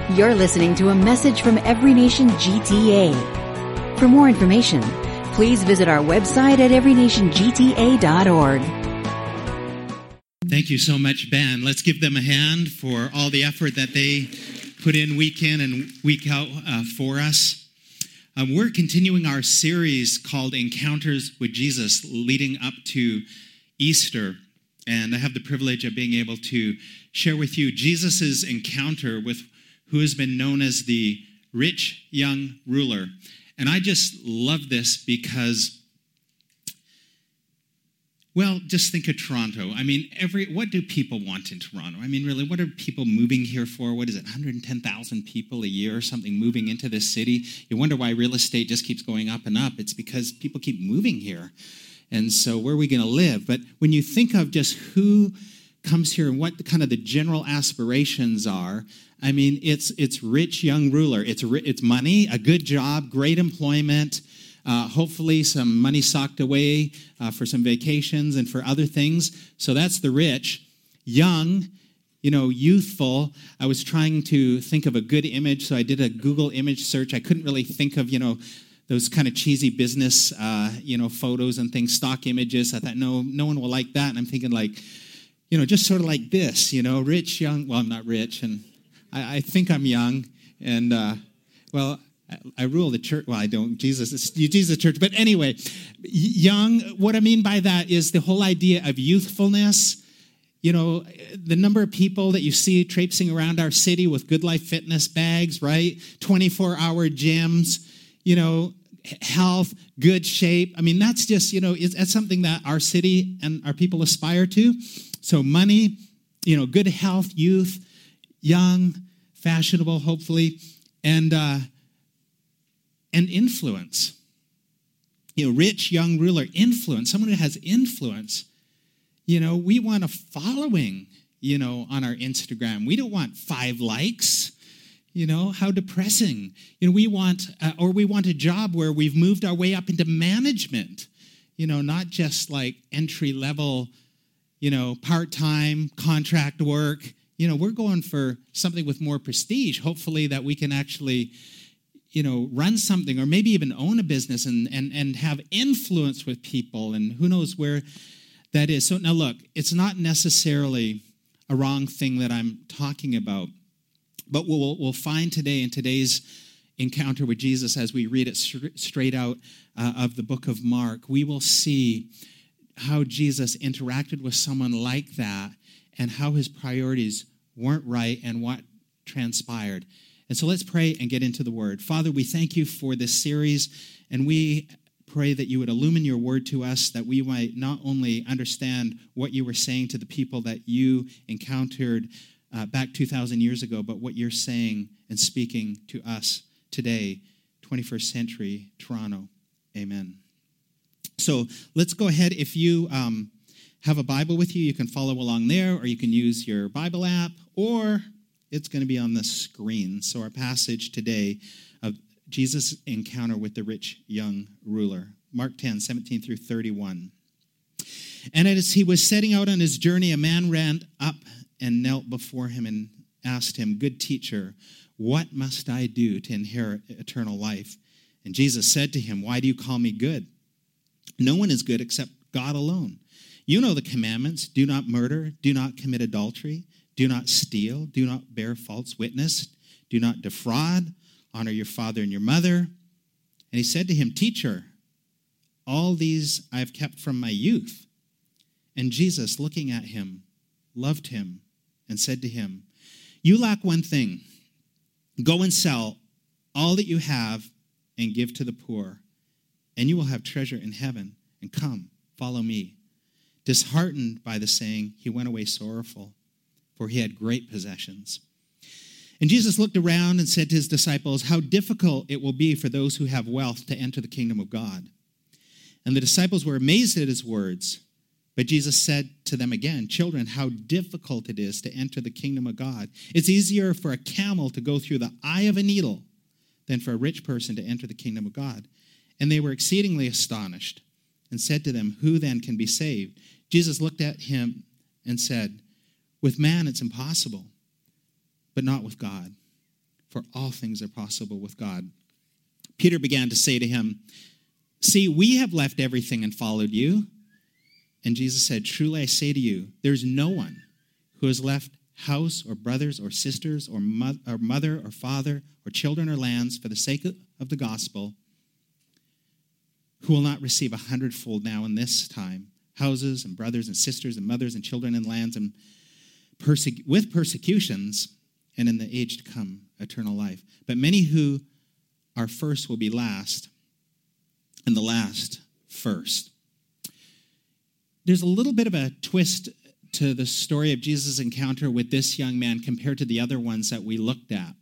You're listening to a message from Every Nation GTA. For more information, please visit our website at everynationgta.org. Thank you so much, Ben. Let's give them a hand for all the effort that they put in week in and week out for us. We're continuing our series called Encounters with Jesus, leading up to Easter. And I have the privilege of being able to share with you Jesus' encounter with who has been known as the rich young ruler. And I just love this because, well, just think of Toronto. I mean, what do people want in Toronto? I mean, really, what are people moving here for? What is it, 110,000 people a year or something moving into this city? You wonder why real estate just keeps going up and up. It's because people keep moving here. And so where are we going to live? But when you think of just who comes here and what kind of the general aspirations are, I mean, it's rich young ruler. It's money, a good job, great employment, hopefully some money socked away for some vacations and for other things. So that's the rich. Young, youthful. I was trying to think of a good image, so I did a Google image search. I couldn't really think of, those kind of cheesy business, photos and things, stock images. I thought, no one will like that. And I'm thinking just sort of like this, rich, young. Well, I'm not rich, and I think I'm young, and, I rule the church. Well, I don't. Jesus church. But anyway, young, what I mean by that is the whole idea of youthfulness. The number of people that you see traipsing around our city with Good Life Fitness bags, right? 24-hour gyms, health, good shape. I mean, that's just, that's something that our city and our people aspire to. So money, good health, youth, young, fashionable, hopefully, and influence. Rich, young ruler, influence, someone who has influence. We want a following, on our Instagram. We don't want 5 likes. How depressing. We want a job where we've moved our way up into management, not just like entry level, part-time contract work. We're going for something with more prestige, hopefully that we can actually, run something or maybe even own a business and have influence with people, and who knows where that is. So now look, it's not necessarily a wrong thing that I'm talking about, but we'll find today in today's encounter with Jesus, as we read it straight out of the book of Mark, we will see how Jesus interacted with someone like that and how his priorities weren't right and what transpired. And so let's pray and get into the word. Father, we thank you for this series, and we pray that you would illumine your word to us, that we might not only understand what you were saying to the people that you encountered back 2,000 years ago, but what you're saying and speaking to us today, 21st century Toronto. Amen. So let's go ahead. If you have a Bible with you, you can follow along there, or you can use your Bible app, or it's going to be on the screen. So our passage today of Jesus' encounter with the rich young ruler, Mark 10, 17 through 31. And as he was setting out on his journey, a man ran up and knelt before him and asked him, "Good teacher, what must I do to inherit eternal life?" And Jesus said to him, "Why do you call me good? No one is good except God alone. You know the commandments: do not murder, do not commit adultery, do not steal, do not bear false witness, do not defraud, honor your father and your mother." And he said to him, "Teacher, all these I have kept from my youth." And Jesus, looking at him, loved him and said to him, "You lack one thing. Go and sell all that you have and give to the poor, and you will have treasure in heaven. And come, follow me." Disheartened by the saying, he went away sorrowful, for he had great possessions. And Jesus looked around and said to his disciples, "How difficult it will be for those who have wealth to enter the kingdom of God." And the disciples were amazed at his words. But Jesus said to them again, "Children, how difficult it is to enter the kingdom of God. It's easier for a camel to go through the eye of a needle than for a rich person to enter the kingdom of God." And they were exceedingly astonished and said to them, "Who then can be saved?" Jesus looked at him and said, "With man it's impossible, but not with God. for all things are possible with God. Peter began to say to him, "See, we have left everything and followed you." And Jesus said, "Truly I say to you, there's no one who has left house or brothers or sisters or mother or father or children or lands for the sake of the gospel who will not receive 100-fold now in this time, houses and brothers and sisters and mothers and children and lands and with persecutions, and in the age to come, eternal life. But many who are first will be last, and the last first." There's a little bit of a twist to the story of Jesus' encounter with this young man compared to the other ones that we looked at.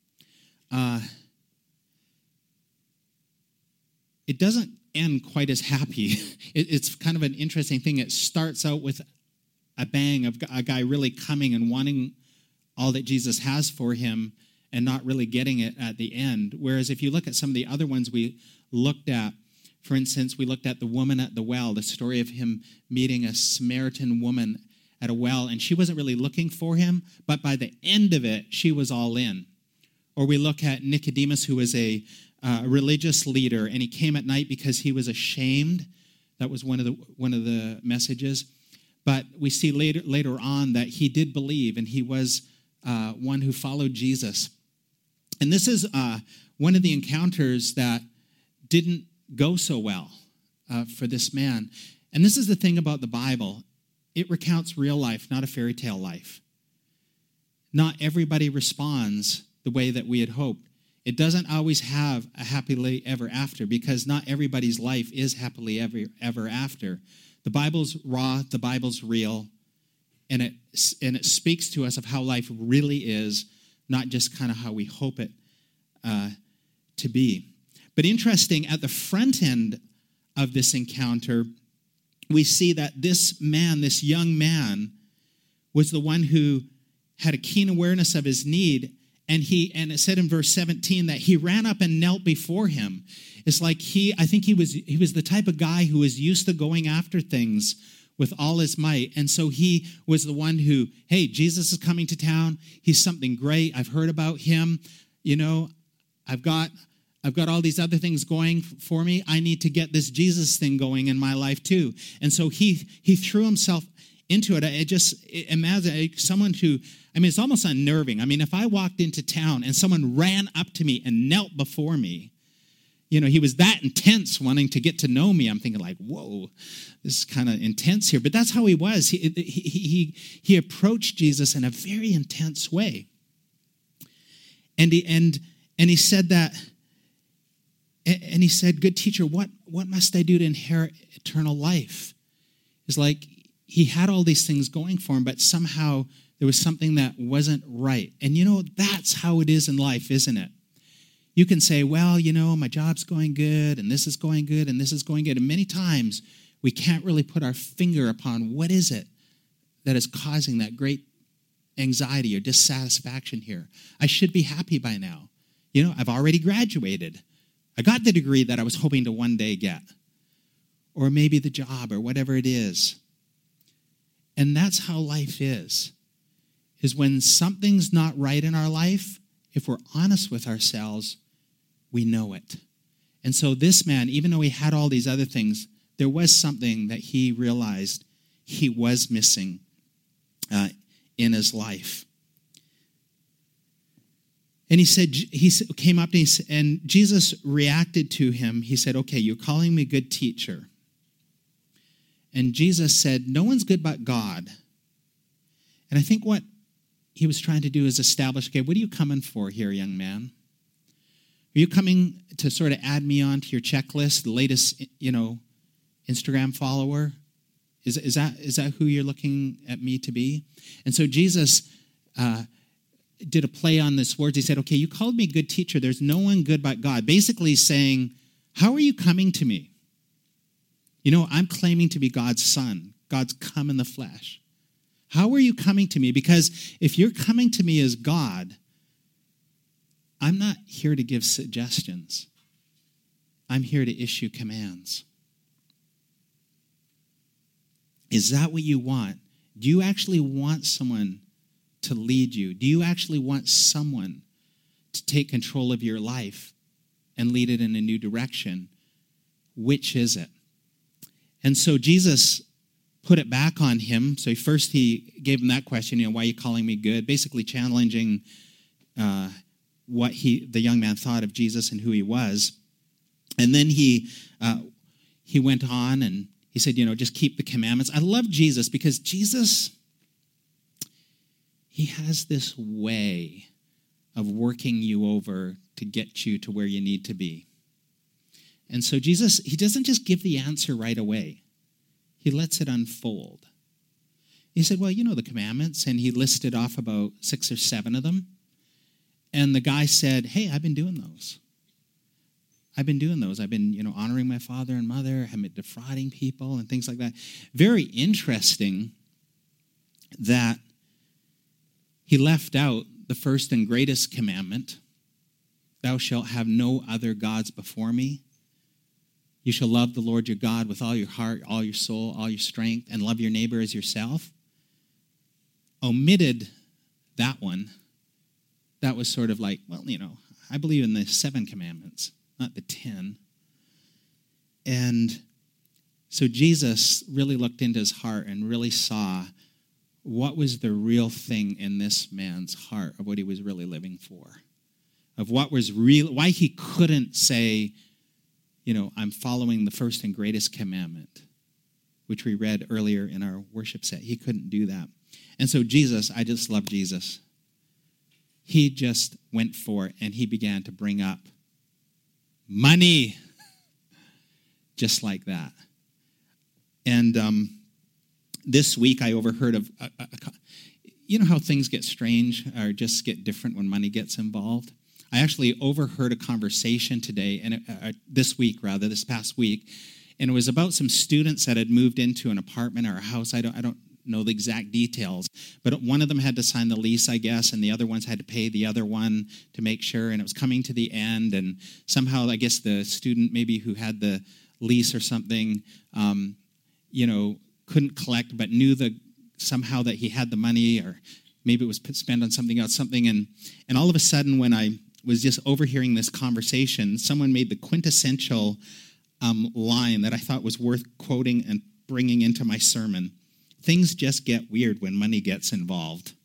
It doesn't end quite as happy. It's kind of an interesting thing. It starts out with a bang of a guy really coming and wanting all that Jesus has for him and not really getting it at the end. Whereas if you look at some of the other ones we looked at, for instance, we looked at the woman at the well, the story of him meeting a Samaritan woman at a well, and she wasn't really looking for him, but by the end of it, she was all in. Or we look at Nicodemus, who was a religious leader, and he came at night because he was ashamed. That was one of the messages. But we see later on that he did believe, and he was one who followed Jesus. And this is one of the encounters that didn't go so well for this man. And this is the thing about the Bible. It recounts real life, not a fairy tale life. Not everybody responds the way that we had hoped. It doesn't always have a happily ever after, because not everybody's life is happily ever after. The Bible's raw, the Bible's real, and it speaks to us of how life really is, not just kind of how we hope it to be. But interesting, at the front end of this encounter, we see that this man, this young man, was the one who had a keen awareness of his need, and it said in verse 17 that he ran up and knelt before him. It's like I think he was the type of guy who was used to going after things with all his might. And so he was the one who, hey, Jesus is coming to town. He's something great. I've heard about him. You know, I've got all these other things going for me. I need to get this Jesus thing going in my life too. And so he threw himself into it. Imagine someone who, it's almost unnerving. If I walked into town and someone ran up to me and knelt before me, he was that intense wanting to get to know me. I'm thinking like, whoa, this is kind of intense here. But that's how he was. He approached Jesus in a very intense way. And he said that, and he said, "Good teacher, what must I do to inherit eternal life?" It's like he had all these things going for him, but somehow there was something that wasn't right. And that's how it is in life, isn't it? You can say, well, my job's going good, and this is going good, and this is going good. And many times we can't really put our finger upon what is it that is causing that great anxiety or dissatisfaction here. I should be happy by now. I've already graduated. I got the degree that I was hoping to one day get. Or maybe the job or whatever it is. And that's how life is when something's not right in our life, if we're honest with ourselves, we know it. And so this man, even though he had all these other things, there was something that he realized he was missing in his life. And he came up and Jesus reacted to him. He said, "Okay, you're calling me good teacher." And Jesus said, "No one's good but God." And I think what he was trying to do is establish, okay, what are you coming for here, young man? Are you coming to sort of add me onto your checklist, the latest, Instagram follower? Is that who you're looking at me to be? And so Jesus did a play on this words. He said, okay, you called me good teacher. There's no one good but God. Basically saying, how are you coming to me? I'm claiming to be God's son. God's come in the flesh. How are you coming to me? Because if you're coming to me as God, I'm not here to give suggestions. I'm here to issue commands. Is that what you want? Do you actually want someone to lead you? Do you actually want someone to take control of your life and lead it in a new direction, which is it? And so Jesus put it back on him. So first he gave him that question, why are you calling me good? Basically challenging what the young man thought of Jesus and who he was. And then he went on and he said, just keep the commandments. I love Jesus because Jesus, he has this way of working you over to get you to where you need to be. And so Jesus, he doesn't just give the answer right away. He lets it unfold. He said, well, the commandments, and he listed off about 6 or 7 of them. And the guy said, hey, I've been doing those. I've been, honoring my father and mother, I've been defrauding people and things like that. Very interesting that he left out the first and greatest commandment, thou shalt have no other gods before me. You shall love the Lord your God with all your heart, all your soul, all your strength, and love your neighbor as yourself. Omitted that one. That was sort of like, well, I believe in the 7 commandments, not the 10. And so Jesus really looked into his heart and really saw what was the real thing in this man's heart of what he was really living for, of what was real, why he couldn't say, I'm following the first and greatest commandment, which we read earlier in our worship set. He couldn't do that. And so Jesus, I just love Jesus. He just went for it, and he began to bring up money, just like that. And this week I overheard of, how things get strange or just get different when money gets involved? I actually overheard a conversation today, and this past week, and it was about some students that had moved into an apartment or a house. I don't know the exact details, but one of them had to sign the lease, I guess, and the other ones had to pay the other one to make sure, and it was coming to the end, and somehow, I guess the student maybe who had the lease or something, couldn't collect, but knew somehow that he had the money, or maybe it was spent on something else, and all of a sudden when I was just overhearing this conversation, someone made the quintessential line that I thought was worth quoting and bringing into my sermon. Things just get weird when money gets involved.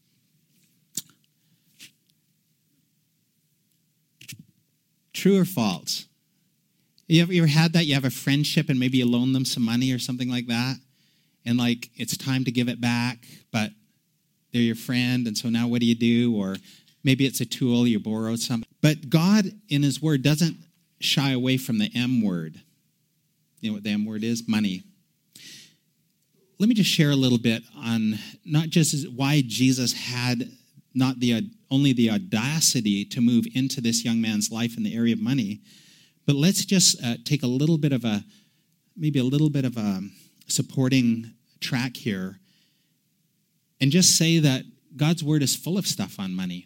True or false? You ever had that? You have a friendship and maybe you loan them some money or something like that, and it's time to give it back, but they're your friend, and so now what do? Or maybe it's a tool, you borrowed something. But God, in his word, doesn't shy away from the M word. You know what the M word is? Money. Let me just share a little bit on not just why Jesus had not only the audacity to move into this young man's life in the area of money, but let's just take a little bit of a supporting track here and just say that God's word is full of stuff on money.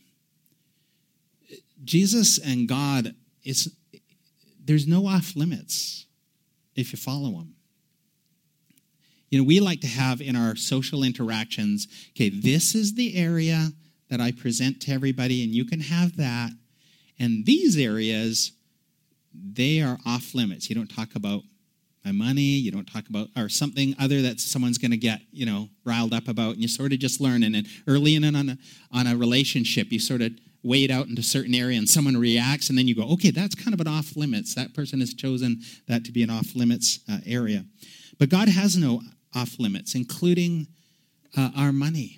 Jesus and God, there's no off limits if you follow him. We like to have in our social interactions, okay, this is the area that I present to everybody, and you can have that. And these areas, they are off limits. You don't talk about my money, you don't talk about, or something other that someone's going to get, riled up about, and you sort of just learn. And then early on a relationship, you sort of wade out into a certain area, and someone reacts, and then you go, okay, that's kind of an off limits. That person has chosen that to be an off limits area. But God has no off limits, including our money.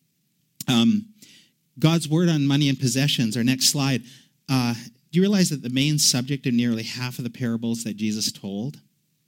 God's word on money and possessions, our next slide. Do you realize that the main subject of nearly half of the parables that Jesus told,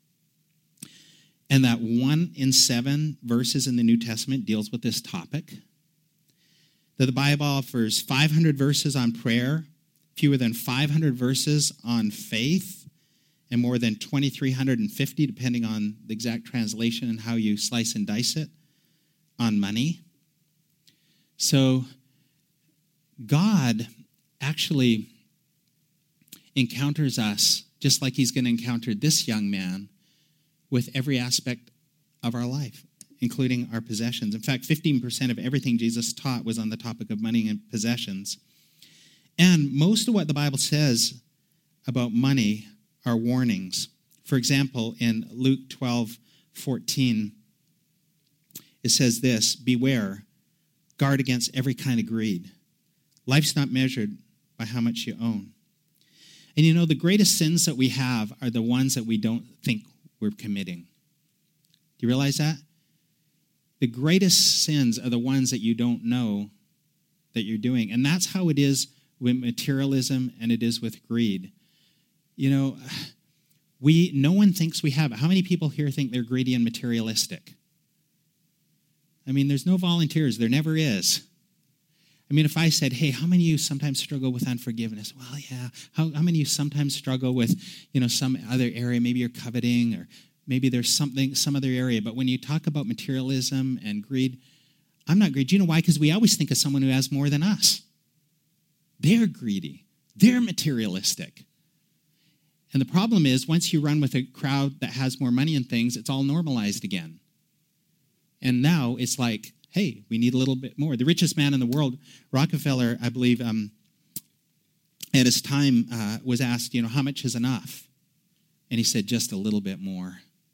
and that 1 in 7 verses in the New Testament deals with this topic? That the Bible offers 500 verses on prayer, fewer than 500 verses on faith, and more than 2,350, depending on the exact translation and how you slice and dice it, on money. So God actually encounters us just like he's going to encounter this young man with every aspect of our life, including our possessions. In fact, 15% of everything Jesus taught was on the topic of money and possessions. And most of what the Bible says about money are warnings. For example, in Luke 12:14, it says this, beware, guard against every kind of greed. Life's not measured by how much you own. And you know, the greatest sins that we have are the ones that we don't think we're committing. Do you realize that? The greatest sins are the ones that you don't know that you're doing. And that's how it is with materialism and it is with greed. You know, no one thinks we have it. How many people here think they're greedy and materialistic? I mean, there's no volunteers. There never is. I mean, if I said, hey, how many of you sometimes struggle with unforgiveness? Well, yeah. How many of you sometimes struggle with, some other area? Maybe you're coveting or maybe there's some other area. But when you talk about materialism and greed, I'm not greedy. Do you know why? Because we always think of someone who has more than us. They're greedy. They're materialistic. And the problem is, once you run with a crowd that has more money and things, it's all normalized again. And now it's like, hey, we need a little bit more. The richest man in the world, Rockefeller, I believe, at his time was asked, how much is enough? And he said, just a little bit more.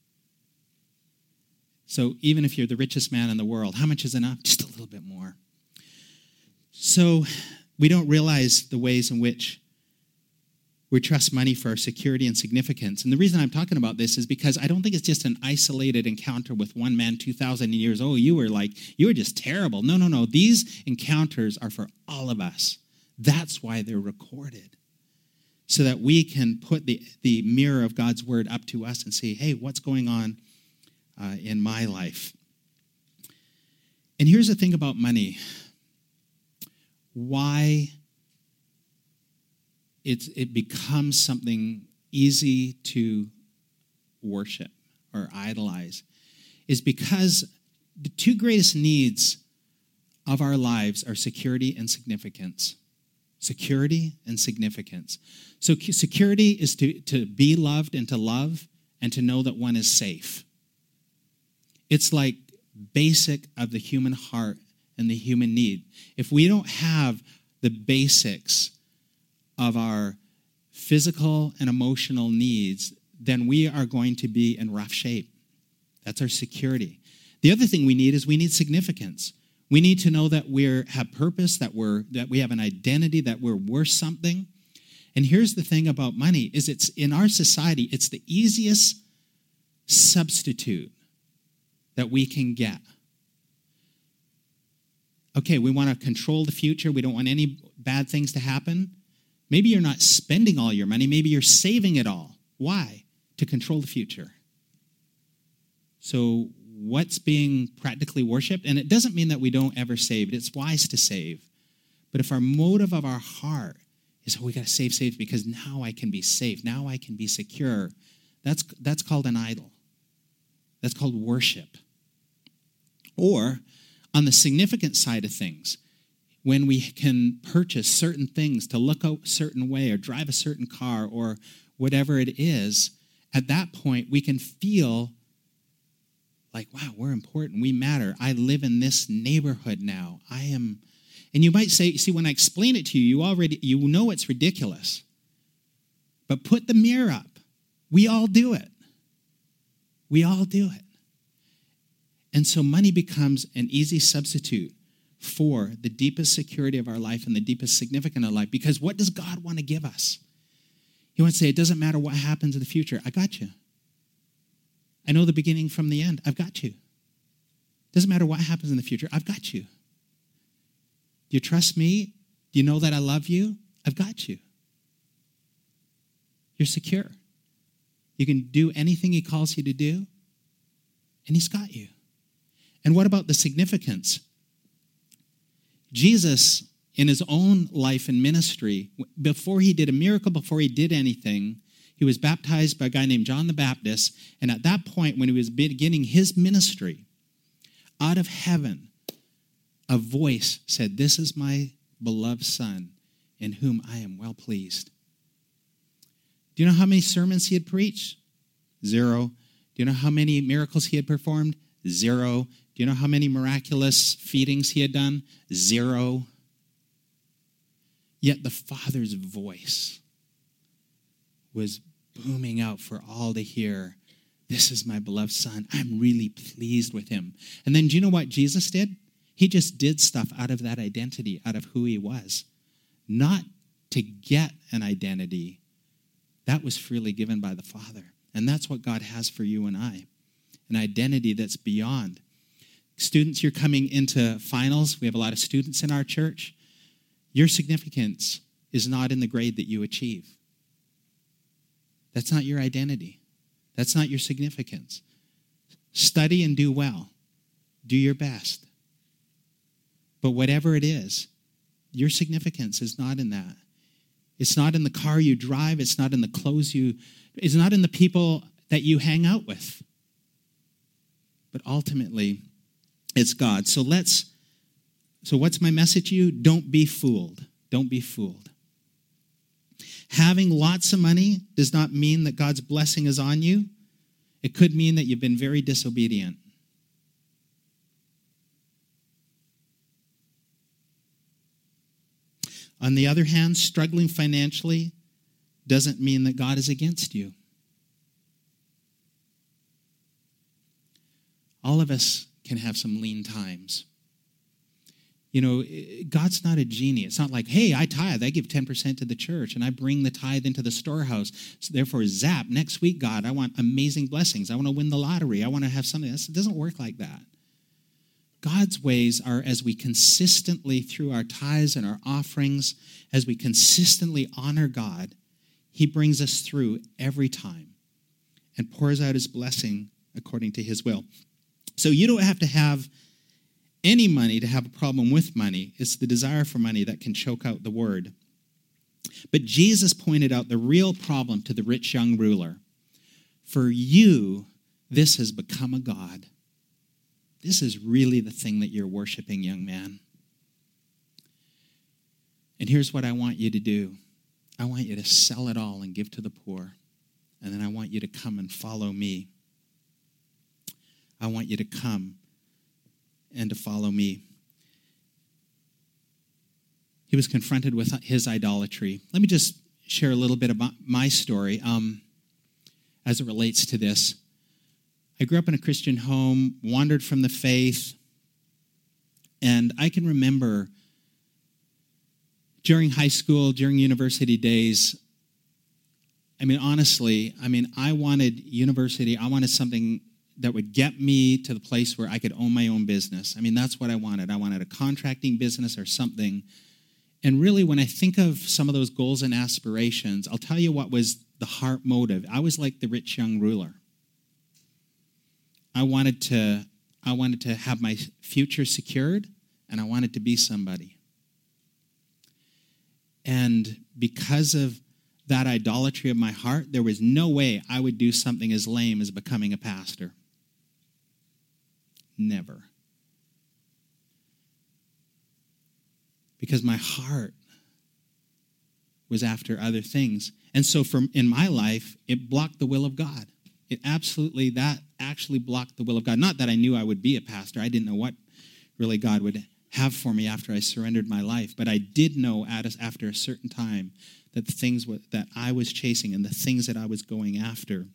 So even if you're the richest man in the world, how much is enough? Just a little bit more. So we don't realize the ways in which we trust money for our security and significance. And the reason I'm talking about this is because I don't think it's just an isolated encounter with one man 2,000 years. Oh, you were just terrible. No. These encounters are for all of us. That's why they're recorded. So that we can put the mirror of God's word up to us and say, hey, what's going on in my life? And here's the thing about money. Why it becomes something easy to worship or idolize is because the two greatest needs of our lives are security and significance. Security and significance. So security is to be loved and to know that one is safe. It's like basic of the human heart and the human need. If we don't have the basics of our physical and emotional needs, then we are going to be in rough shape. That's our security. The other thing we need significance. We need to know that we have purpose, that we have an identity, that we're worth something. And here's the thing about money, is it's in our society, it's the easiest substitute that we can get. Okay, we want to control the future. We don't want any bad things to happen. Maybe you're not spending all your money. Maybe you're saving it all. Why? To control the future. So what's being practically worshipped? And it doesn't mean that we don't ever save. It's wise to save. But if our motive of our heart is, we got to save because now I can be safe. Now I can be secure. That's called an idol. That's called worship. Or on the significant side of things, when we can purchase certain things to look a certain way or drive a certain car or whatever it is, at that point we can feel like, wow, we're important, we matter. I live in this neighborhood now. And you might say, see, when I explain it to you, you know it's ridiculous. But put the mirror up. We all do it. We all do it. And so money becomes an easy substitute for the deepest security of our life and the deepest significance of life. Because what does God want to give us? He wants to say, it doesn't matter what happens in the future. I got you. I know the beginning from the end. I've got you. It doesn't matter what happens in the future. I've got you. Do you trust me? Do you know that I love you? I've got you. You're secure. You can do anything he calls you to do, and he's got you. And what about the significance? Jesus, in his own life and ministry, before he did a miracle, before he did anything, he was baptized by a guy named John the Baptist. And at that point, when he was beginning his ministry, out of heaven, a voice said, "This is my beloved Son, in whom I am well pleased." Do you know how many sermons he had preached? 0. Do you know how many miracles he had performed? 0. Do you know how many miraculous feedings he had done? 0. Yet the Father's voice was booming out for all to hear. This is my beloved Son. I'm really pleased with him. And then do you know what Jesus did? He just did stuff out of that identity, out of who he was. Not to get an identity. That was freely given by the Father. And that's what God has for you and I. An identity that's beyond. Students, you're coming into finals. We have a lot of students in our church. Your significance is not in the grade that you achieve. That's not your identity. That's not your significance. Study and do well. Do your best. But whatever it is, your significance is not in that. It's not in the car you drive. It's not in the clothes it's not in the people that you hang out with. But ultimately, it's God. So what's my message to you? Don't be fooled. Don't be fooled. Having lots of money does not mean that God's blessing is on you. It could mean that you've been very disobedient. On the other hand, struggling financially doesn't mean that God is against you. All of us can have some lean times. You know, God's not a genie. It's not like, hey, I tithe. I give 10% to the church, and I bring the tithe into the storehouse. So therefore, zap, next week, God, I want amazing blessings. I want to win the lottery. I want to have something. It doesn't work like that. God's ways are as we consistently, through our tithes and our offerings, as we consistently honor God, he brings us through every time and pours out his blessing according to his will. So you don't have to have any money to have a problem with money. It's the desire for money that can choke out the word. But Jesus pointed out the real problem to the rich young ruler. For you, this has become a god. This is really the thing that you're worshiping, young man. And here's what I want you to do. I want you to sell it all and give to the poor. And then I want you to come and follow me. I want you to come and to follow me. He was confronted with his idolatry. Let me just share a little bit about my story as it relates to this. I grew up in a Christian home, wandered from the faith, and I can remember during high school, during university days, honestly, I wanted university, I wanted something that would get me to the place where I could own my own business. That's what I wanted. I wanted a contracting business or something. And really, when I think of some of those goals and aspirations, I'll tell you what was the heart motive. I was like the rich young ruler. I wanted to have my future secured, and I wanted to be somebody. And because of that idolatry of my heart, there was no way I would do something as lame as becoming a pastor. Never. Because my heart was after other things. And so in my life, it blocked the will of God. That actually blocked the will of God. Not that I knew I would be a pastor. I didn't know what really God would have for me after I surrendered my life. But I did know after a certain time that the things that I was chasing and the things that I was going after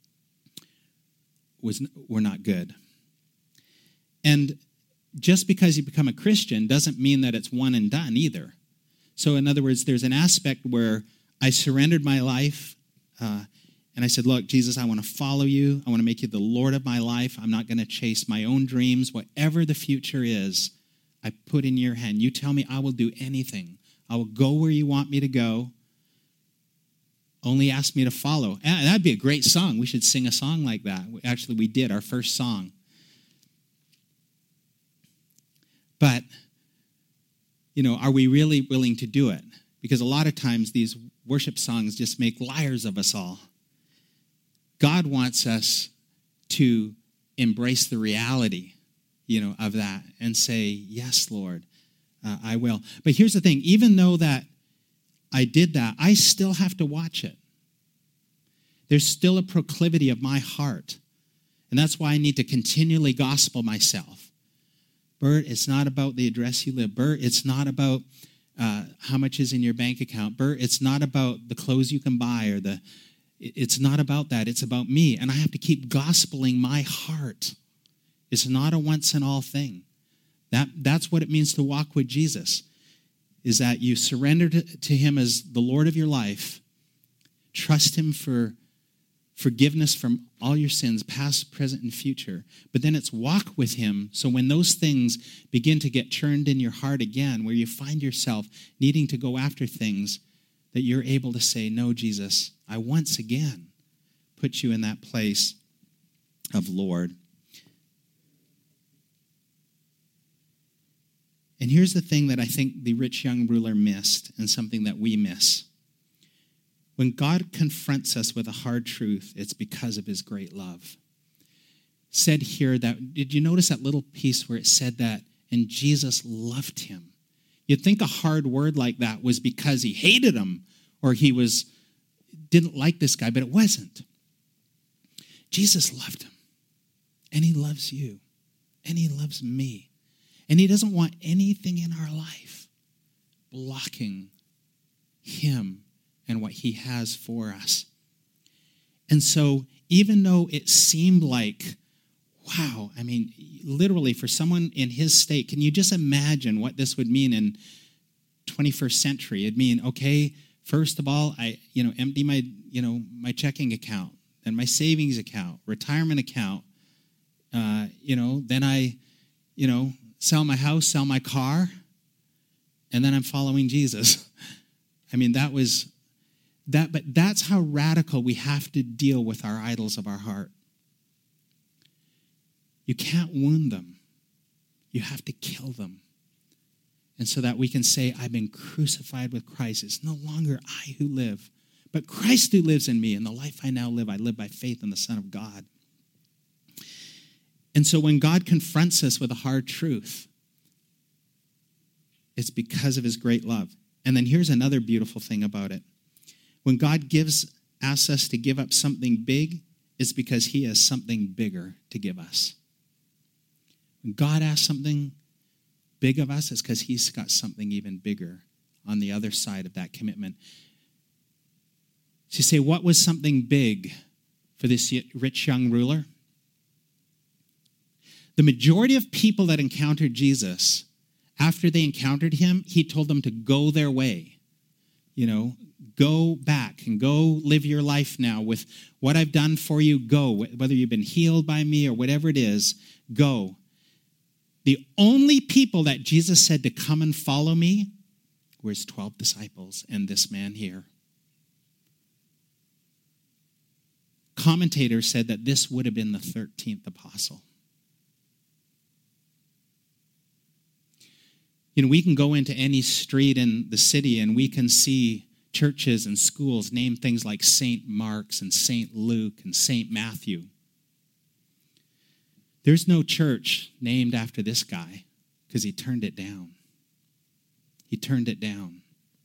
were not good. And just because you become a Christian doesn't mean that it's one and done either. So in other words, there's an aspect where I surrendered my life and I said, look, Jesus, I want to follow you. I want to make you the Lord of my life. I'm not going to chase my own dreams. Whatever the future is, I put in your hand. You tell me, I will do anything. I will go where you want me to go. Only ask me to follow. And that'd be a great song. We should sing a song like that. Actually, we did, our first song. But, are we really willing to do it? Because a lot of times these worship songs just make liars of us all. God wants us to embrace the reality, of that and say, yes, Lord, I will. But here's the thing. Even though that I did that, I still have to watch it. There's still a proclivity of my heart. And that's why I need to continually gospel myself. Bert, it's not about the address you live. Bert, it's not about how much is in your bank account. Bert, it's not about the clothes you can buy or it's not about that. It's about me. And I have to keep gospeling my heart. It's not a once and all thing. That's what it means to walk with Jesus, is that you surrender to him as the Lord of your life, trust him for forgiveness from all your sins, past, present, and future. But then it's walk with him, so when those things begin to get churned in your heart again, where you find yourself needing to go after things, that you're able to say, no, Jesus, I once again put you in that place of Lord. And here's the thing that I think the rich young ruler missed, and something that we miss. When God confronts us with a hard truth, it's because of his great love. Said here that, did you notice that little piece where it said that, and Jesus loved him? You'd think a hard word like that was because he hated him, or he didn't like this guy, but it wasn't. Jesus loved him, and he loves you, and he loves me. And he doesn't want anything in our life blocking him and what he has for us. And so even though it seemed like, wow, I mean, literally for someone in his state, can you just imagine what this would mean in 21st century? It'd mean, okay, first of all, I empty my checking account, then my savings account, retirement account, then I, sell my house, sell my car, and then I'm following Jesus. I mean, but that's how radical we have to deal with our idols of our heart. You can't wound them. You have to kill them. And so that we can say, I've been crucified with Christ. It's no longer I who live, but Christ who lives in me. And the life I now live, I live by faith in the Son of God. And so when God confronts us with a hard truth, it's because of his great love. And then here's another beautiful thing about it. When God asks us to give up something big, it's because he has something bigger to give us. When God asks something big of us, it's because he's got something even bigger on the other side of that commitment. So you say, what was something big for this rich young ruler? The majority of people that encountered Jesus, after they encountered him, he told them to go their way. Go back and go live your life now with what I've done for you. Go, whether you've been healed by me or whatever it is, go. The only people that Jesus said to come and follow me were his 12 disciples and this man here. Commentators said that this would have been the 13th apostle. We can go into any street in the city and we can see churches and schools name things like St. Mark's and St. Luke and St. Matthew. There's no church named after this guy because he turned it down. He turned it down.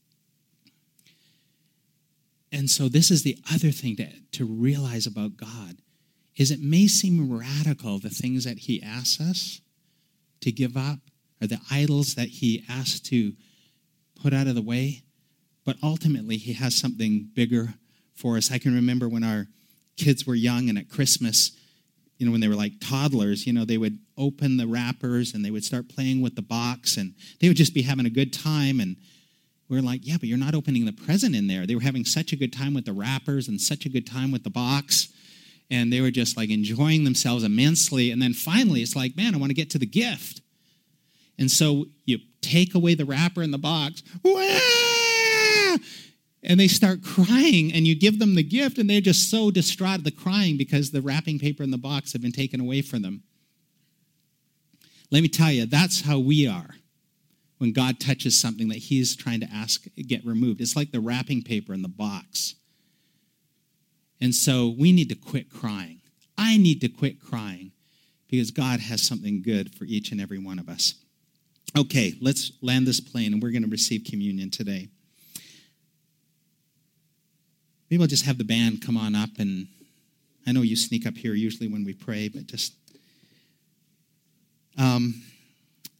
And so this is the other thing to realize about God, is it may seem radical, the things that he asks us to give up, or the idols that he asks to put out of the way, but ultimately he has something bigger for us. I can remember when our kids were young and at Christmas, when they were like toddlers, they would open the wrappers and they would start playing with the box and they would just be having a good time. And we were like, yeah, but you're not opening the present in there. They were having such a good time with the wrappers and such a good time with the box. And they were just like enjoying themselves immensely. And then finally it's like, man, I want to get to the gift. And so you take away the wrapper and the box, wah! And they start crying, and you give them the gift, and they're just so distraught at the crying because the wrapping paper and the box have been taken away from them. Let me tell you, that's how we are when God touches something that he's trying to ask get removed. It's like the wrapping paper and the box. And so we need to quit crying. I need to quit crying because God has something good for each and every one of us. Okay, let's land this plane, and we're going to receive communion today. Maybe I'll just have the band come on up, and I know you sneak up here usually when we pray, but just...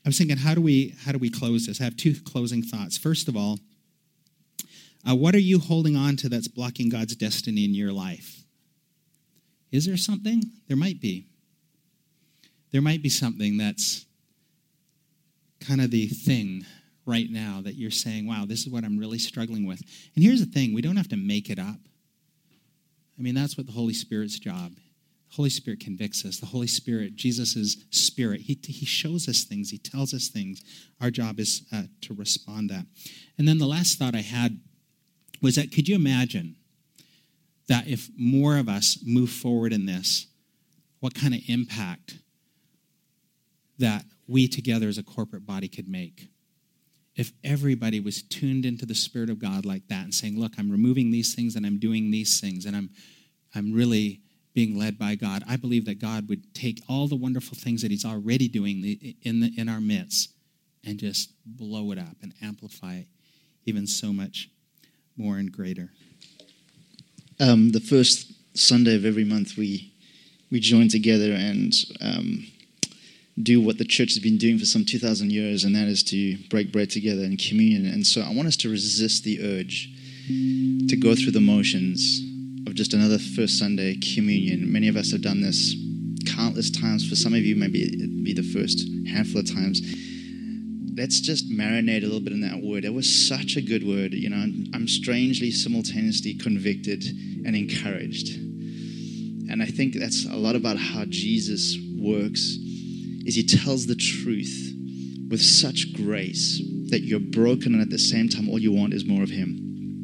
I was thinking, how do we close this? I have two closing thoughts. First of all, what are you holding on to that's blocking God's destiny in your life? Is there something? There might be. There might be something that's kind of the thing right now that you're saying, wow, this is what I'm really struggling with. And here's the thing, we don't have to make it up. I mean, that's what the Holy Spirit's job. The Holy Spirit convicts us. The Holy Spirit, Jesus' Spirit, he shows us things. He tells us things. Our job is to respond to that. And then the last thought I had was that, could you imagine that if more of us move forward in this, what kind of impact that we together as a corporate body could make? If everybody was tuned into the Spirit of God like that and saying, look, I'm removing these things and I'm doing these things and I'm really being led by God, I believe that God would take all the wonderful things that he's already doing in our midst and just blow it up and amplify it even so much more and greater. The first Sunday of every month, we join together and do what the church has been doing for some 2,000 years, and that is to break bread together in communion. And so I want us to resist the urge to go through the motions of just another first Sunday communion. Many of us have done this countless times. For some of you, maybe it'd be the first handful of times. Let's just marinate a little bit in that word. It was such a good word. You know, I'm strangely, simultaneously convicted and encouraged. And I think that's a lot about how Jesus works, is he tells the truth with such grace that you're broken, and at the same time, all you want is more of him.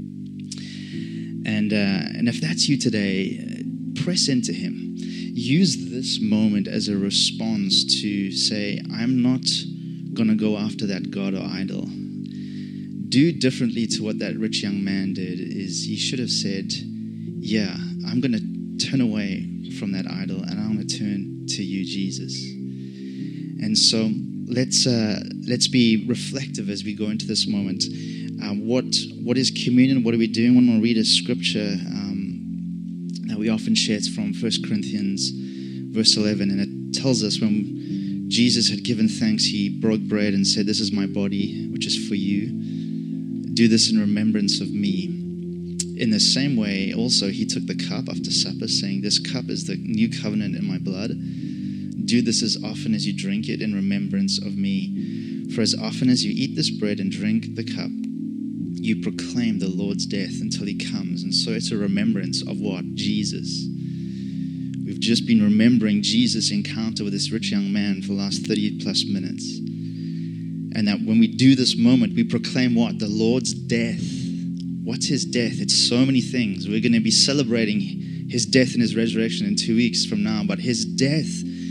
And if that's you today, press into him. Use this moment as a response to say, I'm not going to go after that god or idol. Do differently to what that rich young man did. Is he should have said, yeah, I'm going to turn away from that idol and I'm going to turn to you, Jesus. And so let's be reflective as we go into this moment. What is communion? What are we doing? I want to read a scripture that we often share. It's from 1 Corinthians verse 11, and it tells us when Jesus had given thanks, he broke bread and said, this is my body, which is for you. Do this in remembrance of me. In the same way, also, he took the cup after supper, saying, this cup is the new covenant in my blood. Do this as often as you drink it in remembrance of me. For as often as you eat this bread and drink the cup, you proclaim the Lord's death until he comes. And so it's a remembrance of what? Jesus. We've just been remembering Jesus' encounter with this rich young man for the last 30 plus minutes. And that when we do this moment, we proclaim what? The Lord's death. What's his death? It's so many things. We're going to be celebrating his death and his resurrection in 2 weeks from now. But his death,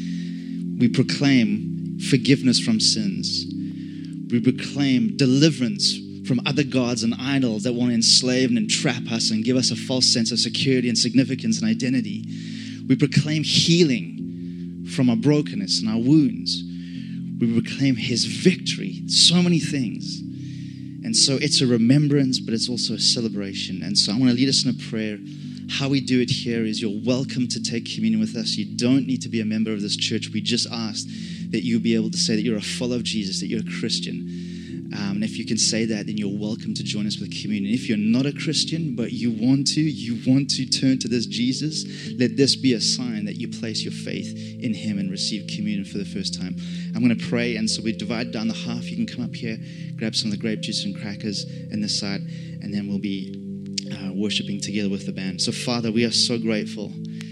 we proclaim forgiveness from sins. We proclaim deliverance from other gods and idols that want to enslave and entrap us and give us a false sense of security and significance and identity. We proclaim healing from our brokenness and our wounds. We proclaim his victory. So many things. And so it's a remembrance, but it's also a celebration. And so I want to lead us in a prayer. How we do it here is you're welcome to take communion with us. You don't need to be a member of this church. We just ask that you be able to say that you're a follower of Jesus, that you're a Christian. And if you can say that, then you're welcome to join us with communion. If you're not a Christian, but you want to turn to this Jesus, let this be a sign that you place your faith in him and receive communion for the first time. I'm going to pray, and so we divide down the half. You can come up here, grab some of the grape juice and crackers in this side, and then we'll be worshiping together with the band. So, Father, we are so grateful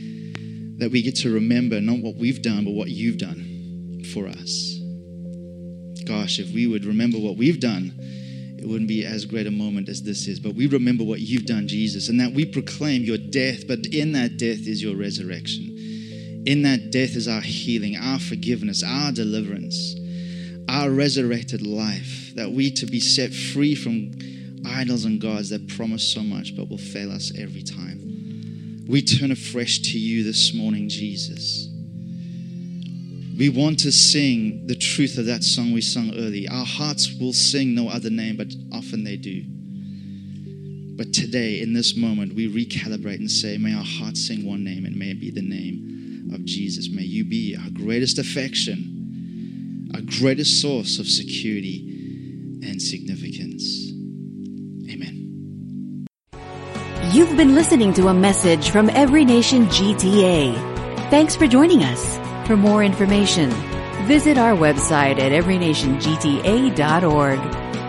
that we get to remember not what we've done, but what you've done for us. Gosh, if we would remember what we've done, it wouldn't be as great a moment as this is. But we remember what you've done, Jesus, and that we proclaim your death, but in that death is your resurrection. In that death is our healing, our forgiveness, our deliverance, our resurrected life, that we to be set free from idols and gods that promise so much but will fail us every time. We turn afresh to you this morning, Jesus. We want to sing the truth of that song we sung earlier. Our hearts will sing no other name, but often they do. But today, in this moment, we recalibrate and say, may our hearts sing one name, and may it be the name of Jesus. May you be our greatest affection, our greatest source of security and significance. Amen. You've been listening to a message from Every Nation GTA. Thanks for joining us. For more information, visit our website at everynationgta.org.